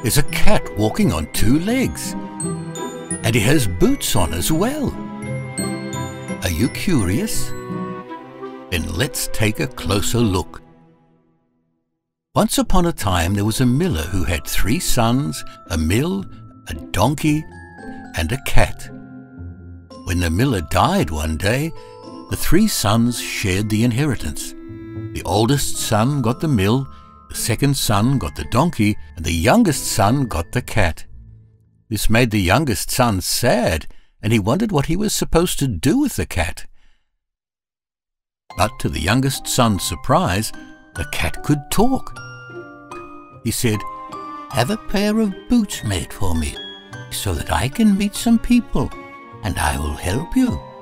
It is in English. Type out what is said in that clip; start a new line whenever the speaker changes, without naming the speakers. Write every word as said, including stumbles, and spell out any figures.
There's a cat walking on two legs, and he has boots on as well. Are you curious? Then let's take a closer look. Once upon a time there was a miller who had three sons, a mill, a donkey, and a cat. When the miller died one day, the three sons shared the inheritance. The oldest son got the mill, the second son got the donkey, and the youngest son got the cat. This made the youngest son sad, and he wondered what he was supposed to do with the cat. But to the youngest son's surprise, the cat could talk. He said, "Have a pair of boots made for me, so that I can meet some people, and I will help you."